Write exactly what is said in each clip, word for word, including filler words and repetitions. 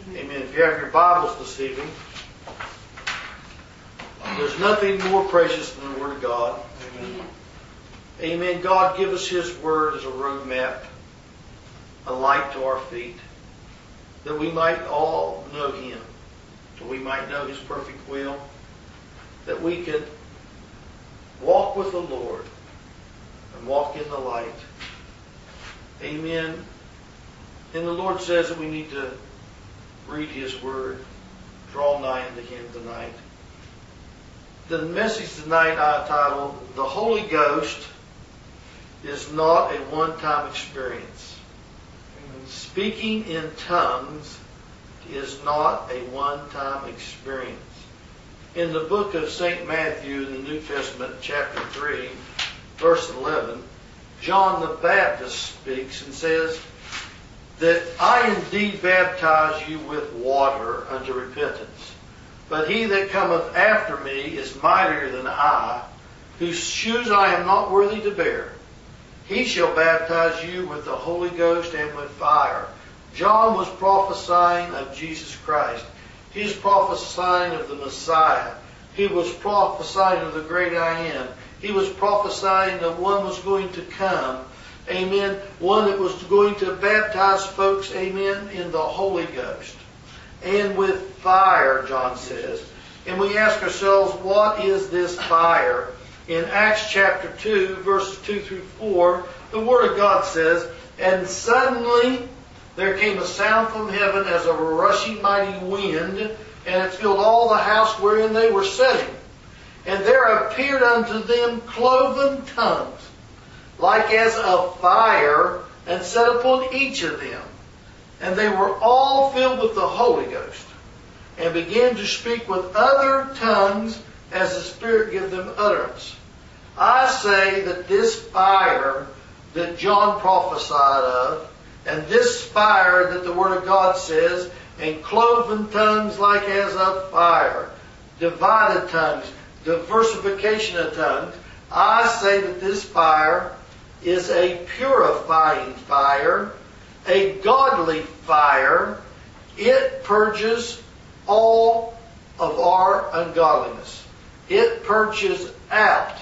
Amen. If you have your Bibles this evening, there's nothing more precious than the Word of God. Amen. Amen. God give us His Word as a roadmap, a light to our feet, that we might all know Him, that we might know His perfect will, that we could walk with the Lord and walk in the light. Amen. And the Lord says that we need to read His Word, draw nigh unto Him tonight. The message tonight I titled, The Holy Ghost is not a one-time experience. Speaking in tongues is not a one-time experience. In the book of Saint Matthew in the New Testament, chapter three, verse eleven, John the Baptist speaks and says that I indeed baptize you with water unto repentance. But he that cometh after me is mightier than I, whose shoes I am not worthy to bear. He shall baptize you with the Holy Ghost and with fire. John was prophesying of Jesus Christ. He was prophesying of the Messiah. He was prophesying of the great I am. He was prophesying that one was going to come. Amen. One that was going to baptize folks, amen, in the Holy Ghost. And with fire, John says. And we ask ourselves, what is this fire? In Acts chapter two, verses two through four, the Word of God says, and suddenly there came a sound from heaven as of a rushing mighty wind, and it filled all the house wherein they were sitting. And there appeared unto them cloven tongues, like as of fire, and set upon each of them. And they were all filled with the Holy Ghost, and began to speak with other tongues as the Spirit gave them utterance. I say that this fire that John prophesied of, and this fire that the Word of God says, and cloven tongues like as of fire, divided tongues, diversification of tongues, I say that this fire is a purifying fire, a godly fire. It purges all of our ungodliness. It purges out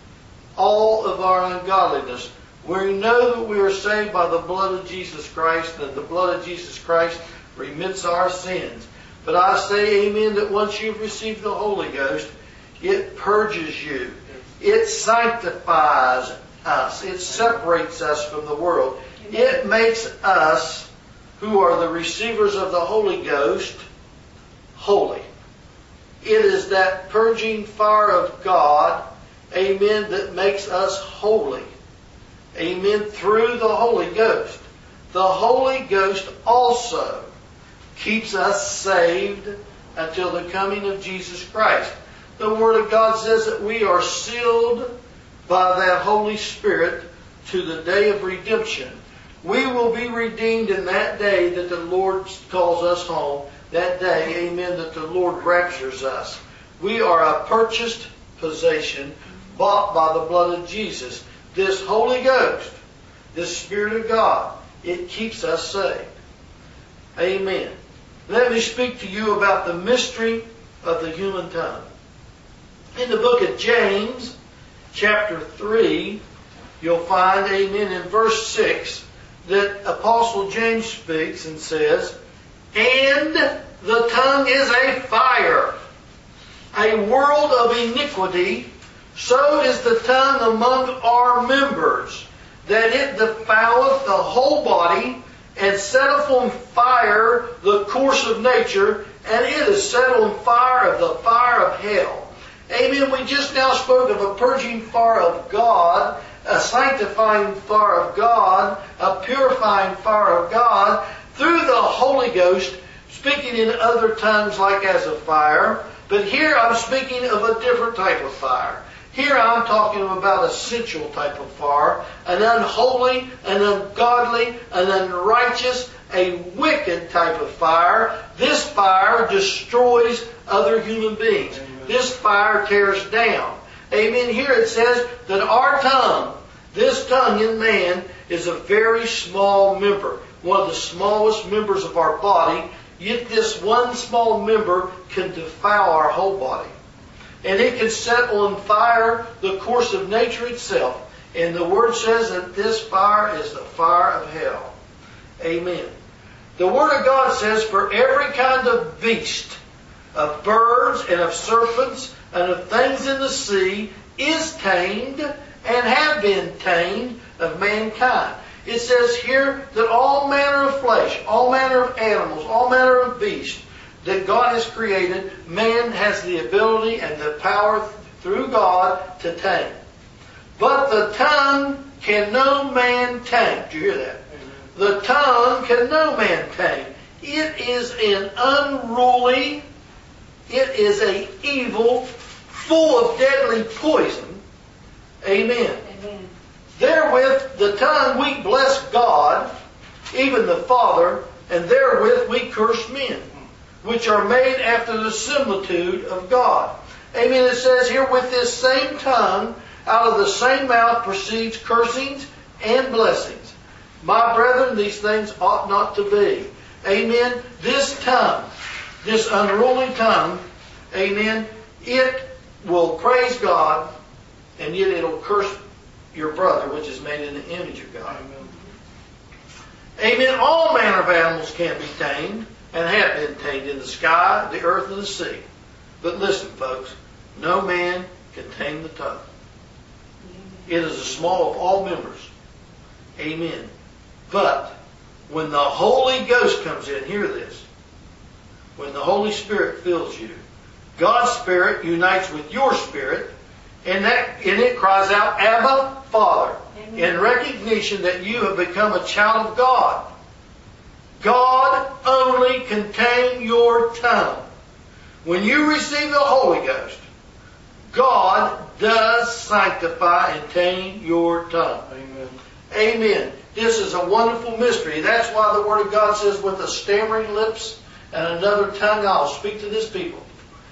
all of our ungodliness. We know that we are saved by the blood of Jesus Christ, and the blood of Jesus Christ remits our sins. But I say, amen, that once you've received the Holy Ghost, it purges you. It sanctifies us. It separates us from the world. It makes us, who are the receivers of the Holy Ghost, holy. It is that purging fire of God, amen, that makes us holy. Amen, through the Holy Ghost. The Holy Ghost also keeps us saved until the coming of Jesus Christ. The Word of God says that we are sealed by that Holy Spirit to the day of redemption. We will be redeemed in that day that the Lord calls us home. That day, amen, that the Lord raptures us. We are a purchased possession bought by the blood of Jesus. This Holy Ghost, this Spirit of God, it keeps us saved. Amen. Let me speak to you about the mystery of the human tongue. In the book of James, chapter three, you'll find, amen, in verse six, that Apostle James speaks and says, and the tongue is a fire, a world of iniquity. So is the tongue among our members, that it defileth the whole body, and setteth on fire the course of nature, and it is set on fire of the fire of hell. Amen. We just now spoke of a purging fire of God, a sanctifying fire of God, a purifying fire of God, through the Holy Ghost, speaking in other tongues like as of fire. But here I'm speaking of a different type of fire. Here I'm talking about a sensual type of fire, an unholy, an ungodly, an unrighteous, a wicked type of fire. This fire destroys other human beings. Amen. This fire tears down. Amen. Here it says that our tongue, this tongue in man, is a very small member. One of the smallest members of our body. Yet this one small member can defile our whole body. And it can set on fire the course of nature itself. And the Word says that this fire is the fire of hell. Amen. The Word of God says, for every kind of beast, of birds and of serpents and of things in the sea is tamed and have been tamed of mankind. It says here that all manner of flesh, all manner of animals, all manner of beasts that God has created, man has the ability and the power through God to tame. But the tongue can no man tame. Did you hear that? The tongue can no man tame. It is an unruly, it is a evil, full of deadly poison. Amen. Amen. Therewith the tongue we bless God, even the Father, and therewith we curse men, which are made after the similitude of God. Amen. It says here, with this same tongue, out of the same mouth proceeds cursings and blessings. My brethren, these things ought not to be. Amen. This tongue, this unruly tongue, amen, it will praise God, and yet it'll curse your brother, which is made in the image of God. Amen. Amen. All manner of animals can be tamed, and have been tamed in the sky, the earth, and the sea. But listen, folks, no man can tame the tongue. It is the small of all members. Amen. But when the Holy Ghost comes in, hear this. When the Holy Spirit fills you, God's Spirit unites with your spirit, and that and it cries out, Abba, Father, Amen. In recognition that you have become a child of God. God only can tame your tongue. When you receive the Holy Ghost, God does sanctify and tame your tongue. Amen. Amen. This is a wonderful mystery. That's why the Word of God says, with a stammering lips and another tongue I'll speak to this people.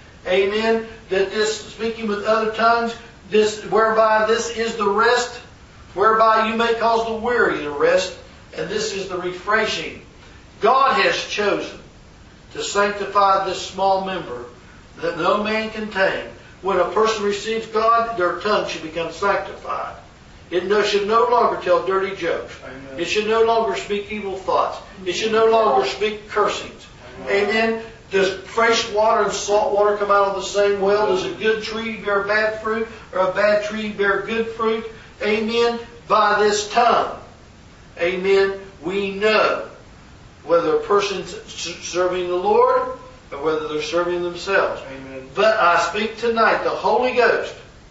Amen. That this speaking with other tongues, this whereby this is the rest, whereby you may cause the weary to rest, and this is the refreshing. God has chosen to sanctify this small member that no man can tame. When a person receives God, their tongue should become sanctified. It no, should no longer tell dirty jokes. Amen. It should no longer speak evil thoughts. It should no longer speak cursings. Amen. Amen. Does fresh water and salt water come out of the same well? Does a good tree bear bad fruit, or a bad tree bear good fruit? Amen. By this tongue, amen, we know whether a person's serving the Lord or whether they're serving themselves. Amen. But I speak tonight, the Holy Ghost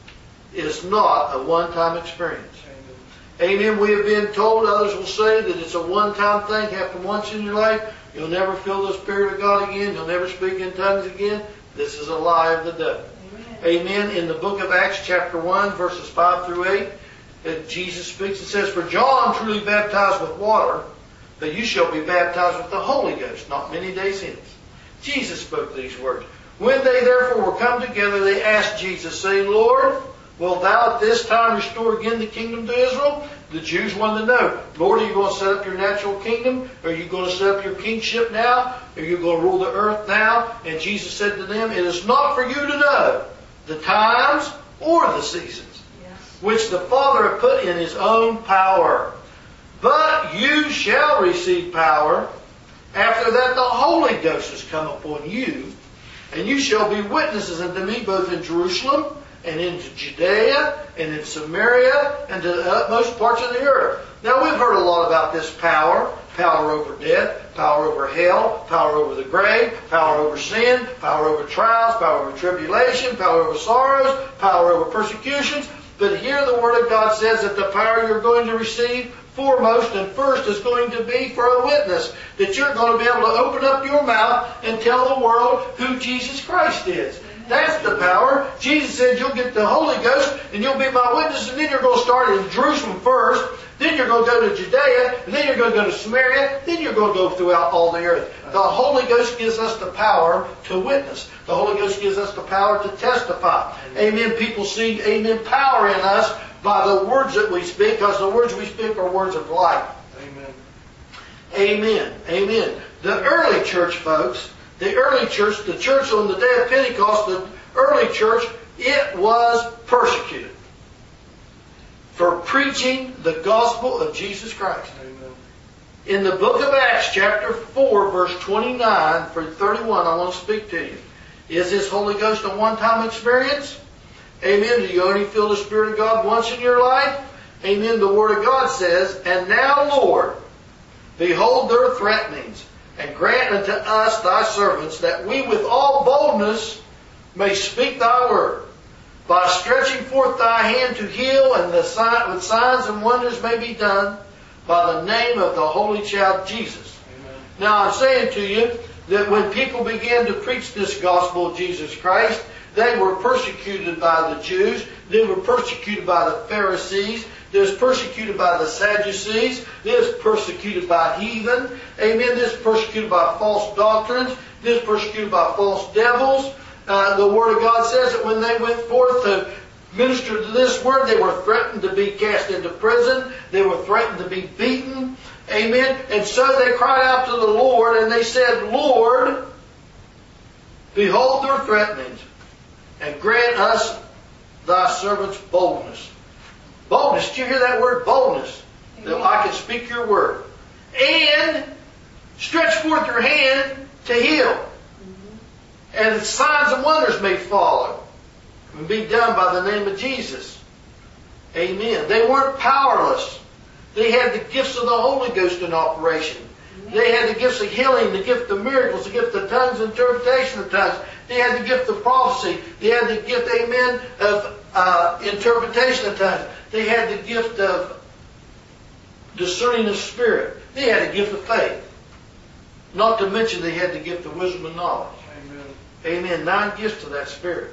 is not a one-time experience. Amen. Amen. We have been told, others will say, that it's a one-time thing, happen once in your life. You'll never feel the Spirit of God again. You'll never speak in tongues again. This is a lie of the devil. Amen. Amen. In the book of Acts chapter one, verses five through eight, Jesus speaks and says, for John truly baptized with water, but you shall be baptized with the Holy Ghost not many days hence. Jesus spoke these words. When they therefore were come together, they asked Jesus, saying, Lord, wilt thou at this time restore again the kingdom to Israel? The Jews wanted to know, Lord, are you going to set up your natural kingdom? Are you going to set up your kingship now? Are you going to rule the earth now? And Jesus said to them, it is not for you to know the times or the seasons, yes, which the Father hath put in His own power. But you shall receive power after that the Holy Ghost has come upon you, and you shall be witnesses unto me both in Jerusalem and into Judea and in Samaria and to the utmost parts of the earth. Now we've heard a lot about this power. Power over death, power over hell, power over the grave, power over sin, power over trials, power over tribulation, power over sorrows, power over persecutions. But here the Word of God says that the power you're going to receive foremost and first is going to be for a witness. That you're going to be able to open up your mouth and tell the world who Jesus Christ is. That's the power. Jesus said you'll get the Holy Ghost and you'll be my witness, and then you're going to start in Jerusalem first, then you're going to go to Judea, and then you're going to go to Samaria, then you're going to go throughout all the earth. The Holy Ghost gives us the power to witness. The Holy Ghost gives us the power to testify. Amen. People see, amen, power in us by the words that we speak, because the words we speak are words of life. Amen. Amen. Amen. The early church, folks, the early church, the church on the day of Pentecost, the early church, it was persecuted for preaching the gospel of Jesus Christ. Amen. In the book of Acts, chapter four, verse twenty-nine through thirty-one, I want to speak to you. Is this Holy Ghost a one-time experience? Amen. Do you only feel the Spirit of God once in your life? Amen. The Word of God says, "And now, Lord, behold their threatenings, and grant unto us thy servants, that we with all boldness may speak thy word, by stretching forth thy hand to heal, and the sign, with signs and wonders may be done, by the name of the Holy Child Jesus." Amen. Now I'm saying to you that when people began to preach this gospel of Jesus Christ, they were persecuted by the Jews, they were persecuted by the Pharisees, they was persecuted by the Sadducees, they was persecuted by heathen, amen, they was persecuted by false doctrines, they was persecuted by false devils. Uh, the Word of God says that when they went forth to minister to this Word, they were threatened to be cast into prison, they were threatened to be beaten, amen, and so they cried out to the Lord and they said, "Lord, behold their threatenings, and grant us thy servants boldness." Boldness, did you hear that word? Boldness. Amen. That I can speak your word. And stretch forth your hand to heal. Mm-hmm. And signs and wonders may follow and be done by the name of Jesus. Amen. They weren't powerless. They had the gifts of the Holy Ghost in operation. Amen. They had the gifts of healing, the gift of miracles, the gift of tongues, interpretation of tongues. They had the gift of prophecy. They had the gift, amen, of uh, interpretation of tongues. They had the gift of discerning of spirit. They had the gift of faith. Not to mention they had the gift of wisdom and knowledge. Amen. Amen. Nine gifts of that spirit.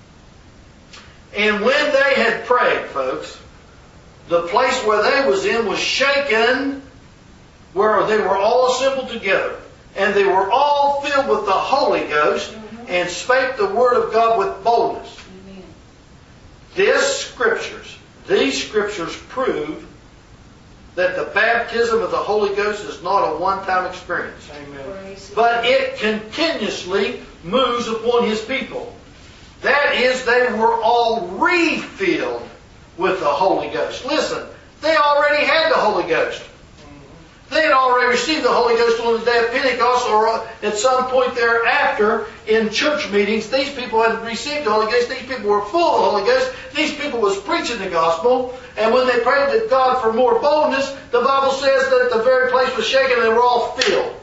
And when they had prayed, folks, the place where they was in was shaken, where they were all assembled together. And they were all filled with the Holy Ghost, mm-hmm. and spake the word of God with boldness. Amen. This scriptures, these scriptures prove that the baptism of the Holy Ghost is not a one-time experience. Amen. But it continuously moves upon His people. That is, they were all refilled with the Holy Ghost. Listen, they already had the Holy Ghost. They had already received the Holy Ghost on the day of Pentecost, or at some point thereafter in church meetings. These people had received the Holy Ghost. These people were full of the Holy Ghost. These people was preaching the gospel. And when they prayed to God for more boldness, the Bible says that the very place was shaken and they were all filled.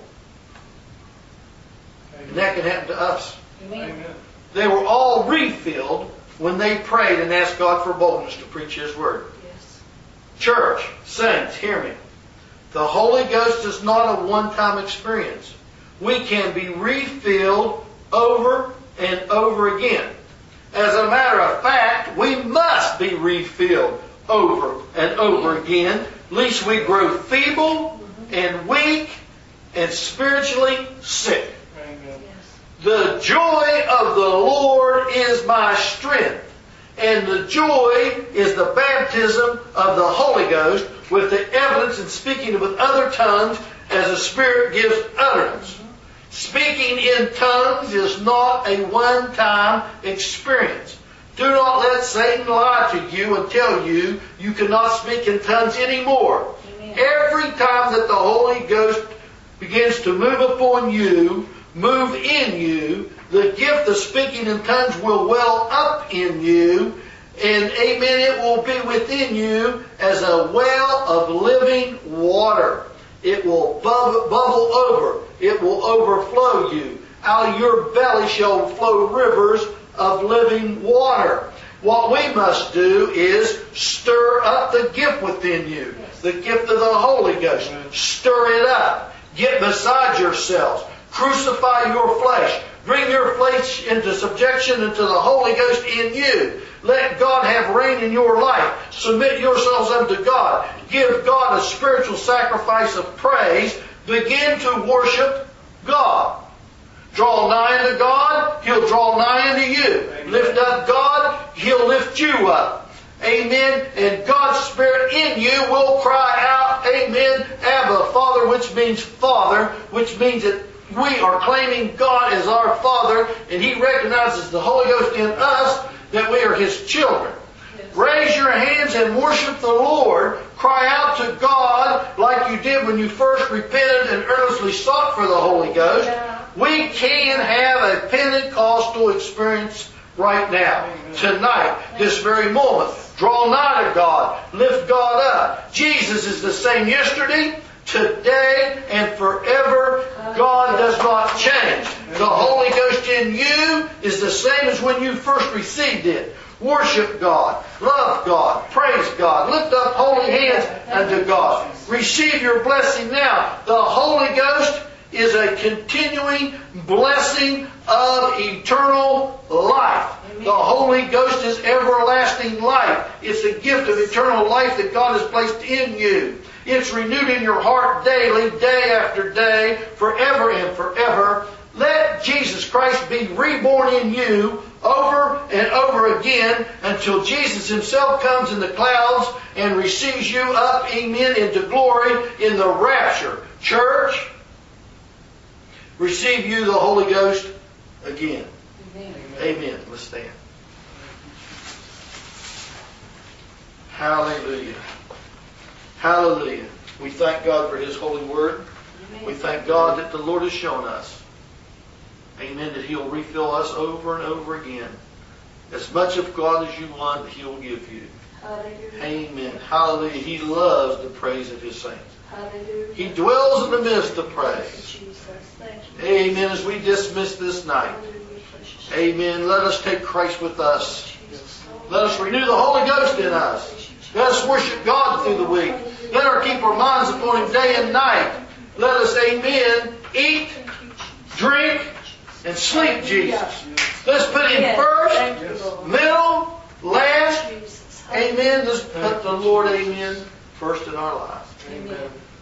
Amen. And that can happen to us. Amen. They were all refilled when they prayed and asked God for boldness to preach His word. Yes. Church, saints, hear me. The Holy Ghost is not a one-time experience. We can be refilled over and over again. As a matter of fact, we must be refilled over and over again, lest we grow feeble and weak and spiritually sick. Amen. The joy of the Lord is my strength. And the joy is the baptism of the Holy Ghost with the evidence in speaking with other tongues as the Spirit gives utterance. Mm-hmm. Speaking in tongues is not a one-time experience. Do not let Satan lie to you and tell you you cannot speak in tongues anymore. Amen. Every time that the Holy Ghost begins to move upon you, move in you, the gift of speaking in tongues will well up in you, and amen, it will be within you as a well of living water. It will bubble, bubble over. It will overflow you. Out of your belly shall flow rivers of living water. What we must do is stir up the gift within you, the gift of the Holy Ghost. Stir it up. Get beside yourselves. Crucify your flesh. Bring your flesh into subjection into the Holy Ghost in you. Let God have reign in your life. Submit yourselves unto God. Give God a spiritual sacrifice of praise. Begin to worship God. Draw nigh unto God, He'll draw nigh unto you. Amen. Lift up God, He'll lift you up. Amen. And God's Spirit in you will cry out, amen, Abba, Father, which means Father, which means that we are claiming God as our Father, and He recognizes the Holy Ghost in us, that we are His children. Raise your hands and worship the Lord. Cry out to God like you did when you first repented and earnestly sought for the Holy Ghost. We can have a Pentecostal experience right now, tonight, this very moment. Draw nigh to God. Lift God up. Jesus is the same yesterday, today, and forever. God does not change. The Holy Ghost in you is the same as when you first received it. Worship God. Love God. Praise God. Lift up holy hands unto God. Receive your blessing now. The Holy Ghost is a continuing blessing of eternal life. The Holy Ghost is everlasting life. It's a gift of eternal life that God has placed in you. It's renewed in your heart daily, day after day, forever and forever. Let Jesus Christ be reborn in you over and over again until Jesus Himself comes in the clouds and receives you up, amen, into glory in the rapture. Church, receive you the Holy Ghost again. Amen. Amen. Let's stand. Hallelujah. Hallelujah. We thank God for His holy word. Amen. We thank God that the Lord has shown us, amen, that He'll refill us over and over again. As much of God as you want, He'll give you. Hallelujah. Amen. Hallelujah. He loves the praise of His saints. Hallelujah. He dwells in the midst of praise. Amen. As we dismiss this night, amen, let us take Christ with us. Let us renew the Holy Ghost in us. Let us worship God through the week. Let us keep our minds upon Him day and night. Let us, amen, eat, drink, and sleep Jesus. Let's put Him first, middle, last. Amen. Let's put the Lord, amen, first in our lives. Amen.